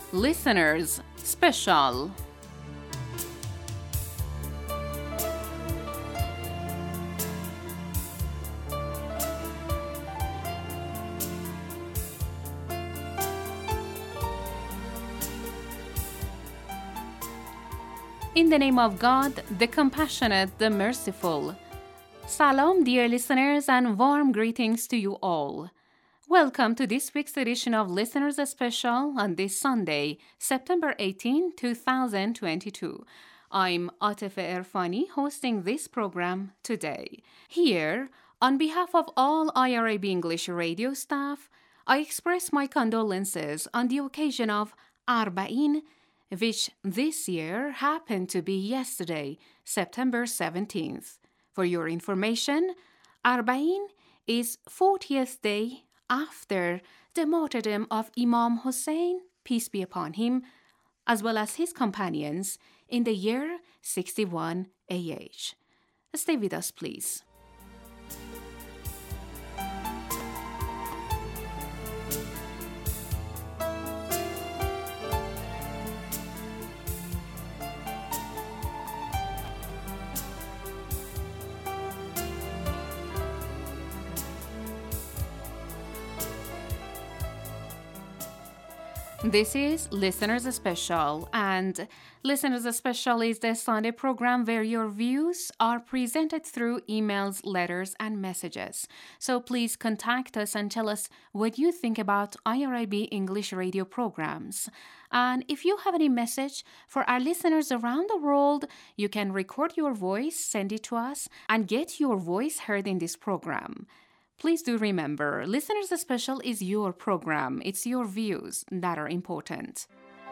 Listeners Special. In the name of God, the compassionate, the merciful. Salam, dear listeners, and warm greetings to you all. Welcome to this week's edition of Listeners Special on this Sunday, September 18, 2022. I'm Atife Erfani, hosting this program today. Here, on behalf of all IRIB English radio staff, I express my condolences on the occasion of Arba'in, which this year happened to be yesterday, September 17th. For your information, Arba'in is 40th day after the martyrdom of Imam Hussein, peace be upon him, as well as his companions in the year 61 AH. Stay with us, please. This is Listeners Special, and Listeners Special is the Sunday program where your views are presented through emails, letters, and messages. So please contact us and tell us what you think about IRIB English radio programs. And if you have any message for our listeners around the world, you can record your voice, send it to us, and get your voice heard in this program. Please do remember, Listeners Special is your program. It's your views that are important.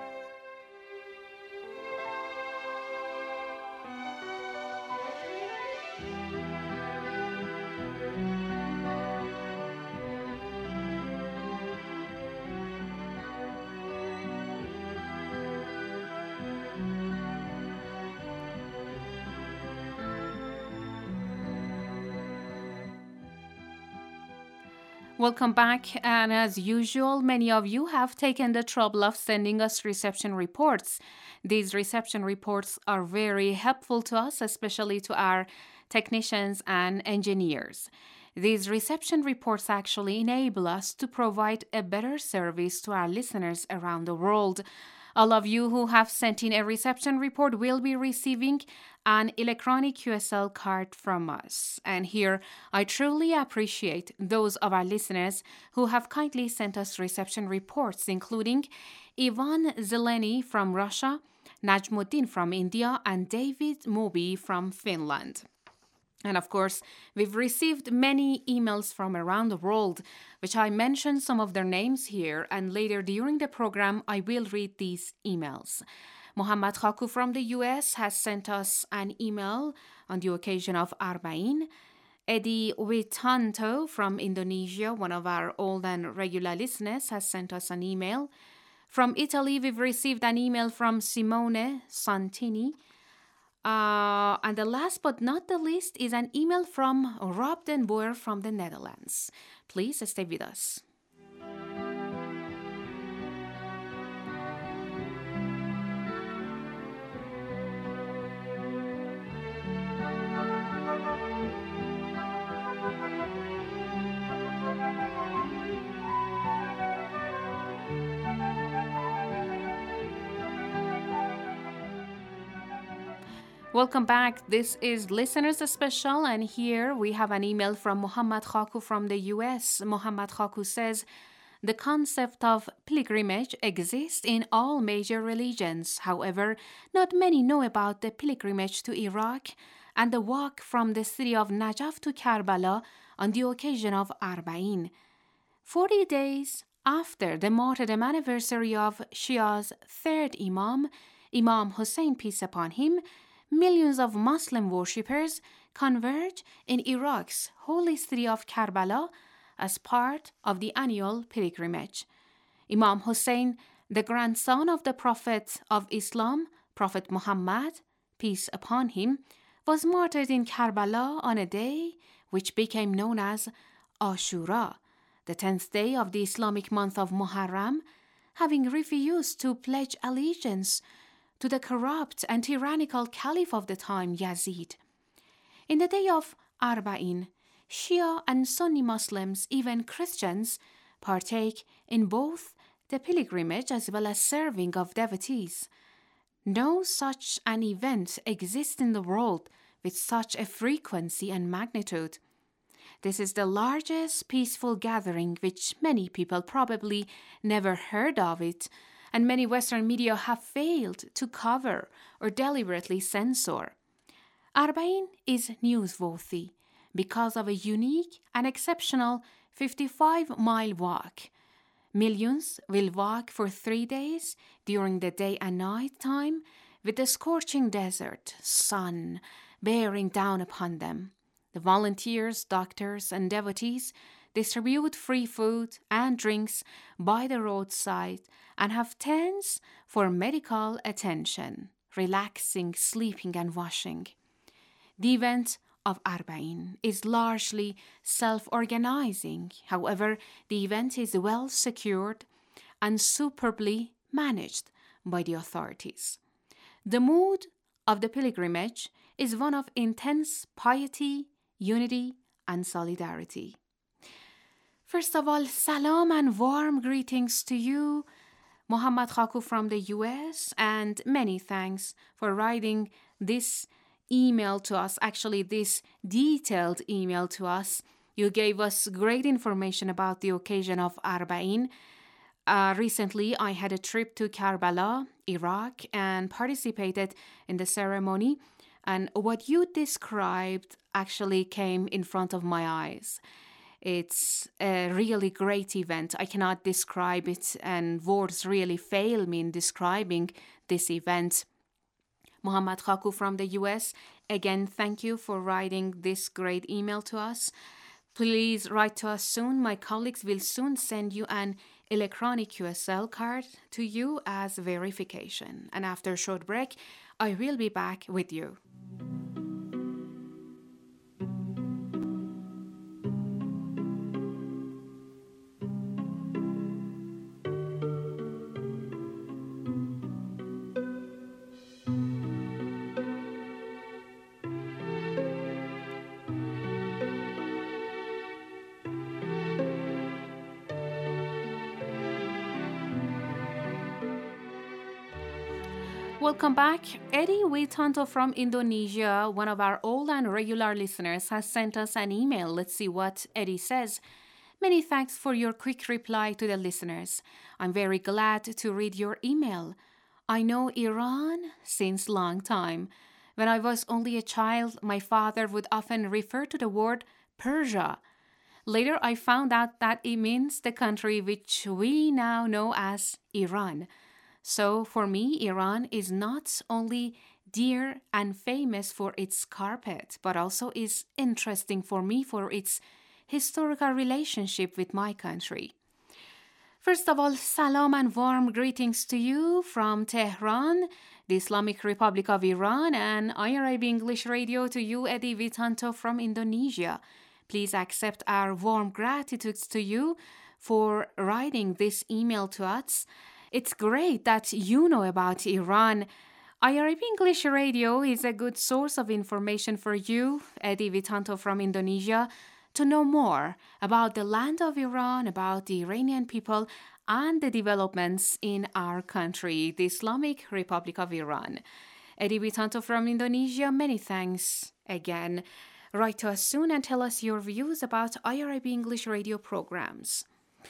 Welcome back, and as usual, many of you have taken the trouble of sending us reception reports. These reception reports are very helpful to us, especially to our technicians and engineers. These reception reports actually enable us to provide a better service to our listeners around the world. All of you who have sent in a reception report will be receiving an electronic QSL card from us. And here, I truly appreciate those of our listeners who have kindly sent us reception reports, including Ivan Zeleny from Russia, Najmuddin from India, and David Moby from Finland. And of course, we've received many emails from around the world, which I mentioned some of their names here, and later during the program, I will read these emails. Muhammad Khaku from the US has sent us an email on the occasion of Arba'in. Eddie Witanto from Indonesia, one of our old and regular listeners, has sent us an email. From Italy, we've received an email from Simone Santini. And the last but not the least is an email from Rob den Boer from the Netherlands. Please stay with us. Welcome back. This is Listeners Special, and here we have an email from Muhammad Khaku from the US. Muhammad Khaku says, the concept of pilgrimage exists in all major religions. However, not many know about the pilgrimage to Iraq and the walk from the city of Najaf to Karbala on the occasion of Arba'in. 40 days after the martyrdom anniversary of Shia's third Imam, Imam Hussein, peace upon him, millions of Muslim worshippers converge in Iraq's holy city of Karbala as part of the annual pilgrimage. Imam Hussein, the grandson of the Prophet of Islam, Prophet Muhammad, peace upon him, was martyred in Karbala on a day which became known as Ashura, the 10th day of the Islamic month of Muharram, having refused to pledge allegiance to the corrupt and tyrannical caliph of the time, Yazid. In the day of Arba'in, Shia and Sunni Muslims, even Christians, partake in both the pilgrimage as well as serving of devotees. No such an event exists in the world with such a frequency and magnitude. This is the largest peaceful gathering which many people probably never heard of it, and many Western media have failed to cover or deliberately censor. Arba'in is newsworthy because of a unique and exceptional 55-mile walk. Millions will walk for 3 days during the day and night time with the scorching desert sun bearing down upon them. The volunteers, doctors, and devotees distribute free food and drinks by the roadside and have tents for medical attention, relaxing, sleeping, and washing. The event of Arba'in is largely self-organizing. However, the event is well secured and superbly managed by the authorities. The mood of the pilgrimage is one of intense piety, unity, and solidarity. First of all, salam and warm greetings to you, Muhammad Khaku from the US, and many thanks for writing this email to us, actually this detailed email to us. You gave us great information about the occasion of Arba'in. Recently, I had a trip to Karbala, Iraq, and participated in the ceremony. And what you described actually came in front of my eyes. It's a really great event. I cannot describe it, and words really fail me in describing this event. Muhammad Khaku from the US, again, thank you for writing this great email to us. Please write to us soon. My colleagues will soon send you an electronic QSL card to you as verification. And after a short break, I will be back with you. Welcome back. Eddie Witanto from Indonesia, one of our old and regular listeners, has sent us an email. Let's see what Eddie says. Many thanks for your quick reply to the listeners. I'm very glad to read your email. I know Iran since long time. When I was only a child, my father would often refer to the word Persia. Later, I found out that it means the country which we now know as Iran. So for me, Iran is not only dear and famous for its carpet, but also is interesting for me for its historical relationship with my country. First of all, salam and warm greetings to you from Tehran, the Islamic Republic of Iran, and IRIB English Radio to you, Eddie Witanto from Indonesia. Please accept our warm gratitudes to you for writing this email to us. It's great that you know about Iran. IRIB English Radio is a good source of information for you, Eddie Witanto from Indonesia, to know more about the land of Iran, about the Iranian people, and the developments in our country, the Islamic Republic of Iran. Eddie Witanto from Indonesia, many thanks again. Write to us soon and tell us your views about IRIB English Radio programs.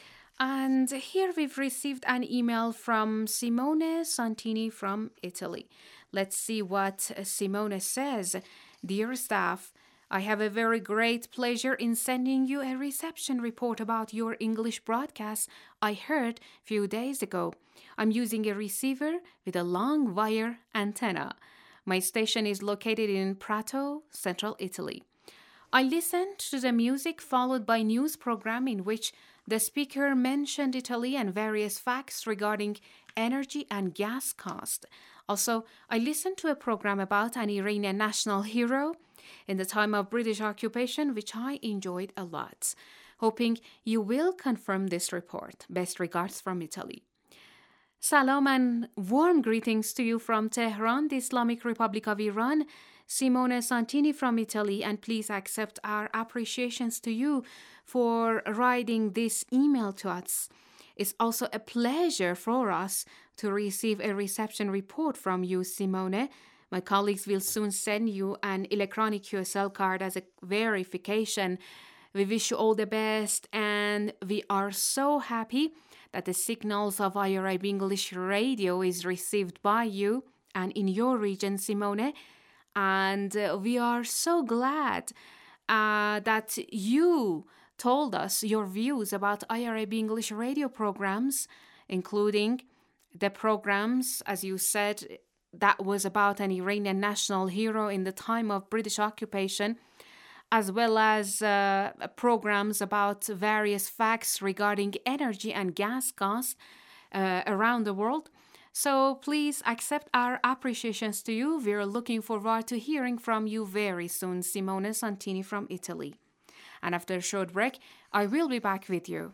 And here we've received an email from Simone Santini from Italy. Let's see what Simone says. Dear staff, I have a very great pleasure in sending you a reception report about your English broadcast I heard a few days ago. I'm using a receiver with a long wire antenna. My station is located in Prato, central Italy. I listened to the music followed by news program in which the speaker mentioned Italy and various facts regarding energy and gas cost. Also, I listened to a program about an Iranian national hero in the time of British occupation, which I enjoyed a lot. Hoping you will confirm this report. Best regards from Italy. Salam and warm greetings to you from Tehran, the Islamic Republic of Iran. Simone Santini from Italy, and please accept our appreciations to you for writing this email to us. It's also a pleasure for us to receive a reception report from you, Simone. My colleagues will soon send you an electronic QSL card as a verification. We wish you all the best, and we are so happy that the signals of IRIB English Radio is received by you and in your region, Simone. And we are so glad that you told us your views about IRIB English radio programs, including the programs, as you said, that was about an Iranian national hero in the time of British occupation, as well as programs about various facts regarding energy and gas costs around the world. So please accept our appreciations to you. We're looking forward to hearing from you very soon, Simone Santini from Italy. And after a short break, I will be back with you.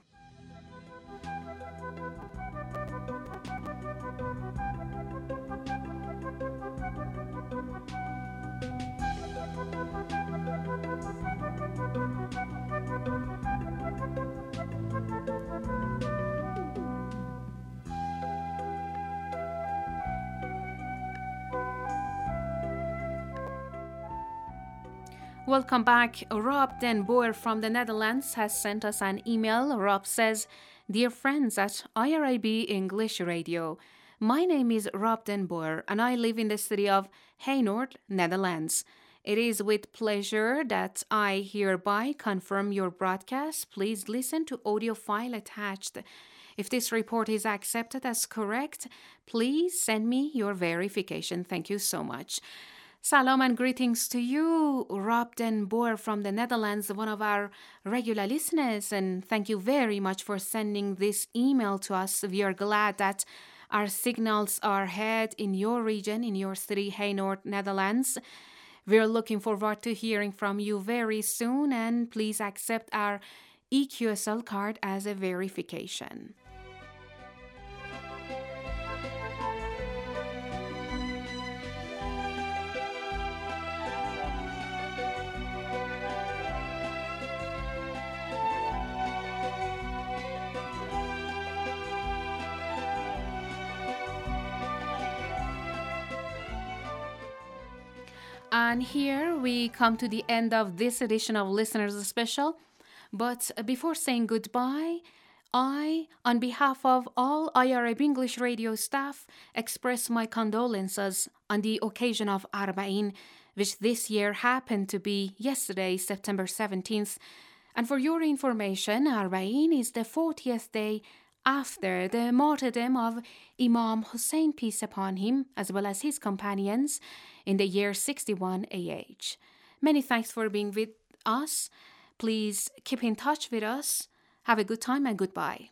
Welcome back. Rob Den Boer from the Netherlands has sent us an email. Rob says, "Dear friends at IRIB English Radio, my name is Rob Den Boer and I live in the city of Feyenoord, Netherlands. It is with pleasure that I hereby confirm your broadcast. Please listen to audio file attached. If this report is accepted as correct, please send me your verification. Thank you so much." Salam and greetings to you, Rob Den Boer from the Netherlands, one of our regular listeners, and thank you very much for sending this email to us. We are glad that our signals are heard in your region, in your city, Feyenoord, Netherlands. We're looking forward to hearing from you very soon, and please accept our EQSL card as a verification. And here we come to the end of this edition of Listeners Special. But before saying goodbye, I, on behalf of all IRIB English Radio staff, express my condolences on the occasion of Arba'in, which this year happened to be yesterday, September 17th. And for your information, Arba'in is the 40th day after the martyrdom of Imam Hussein, peace upon him, as well as his companions, in the year 61 AH. Many thanks for being with us. Please keep in touch with us. Have a good time and goodbye.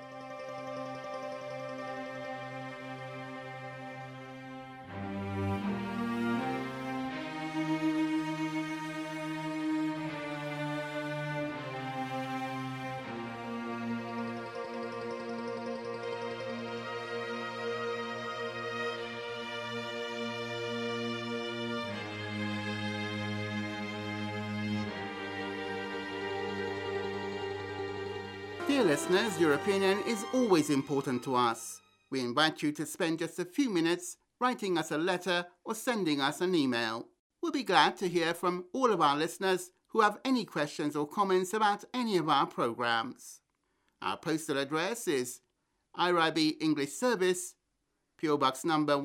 Dear listeners, your opinion is always important to us. We invite you to spend just a few minutes writing us a letter or sending us an email. We'll be glad to hear from all of our listeners who have any questions or comments about any of our programs. Our postal address is IRIB English Service, PO Box number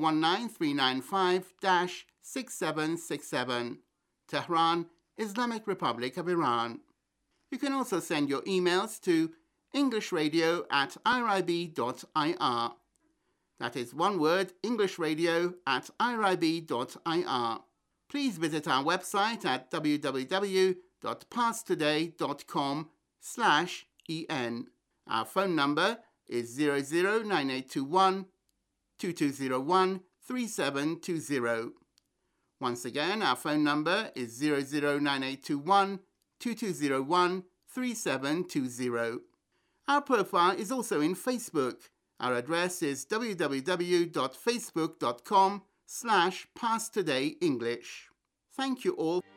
19395-6767, Tehran, Islamic Republic of Iran. You can also send your emails to englishradio@irib.ir. That is one word, englishradio@irib.ir. Please visit our website at www.parstoday.com/en. Our phone number is 009821 2201 3720. Once again, our phone number is 009821 2201 3720. Our profile is also in Facebook. Our address is www.facebook.com/PassTodayEnglish. Thank you all.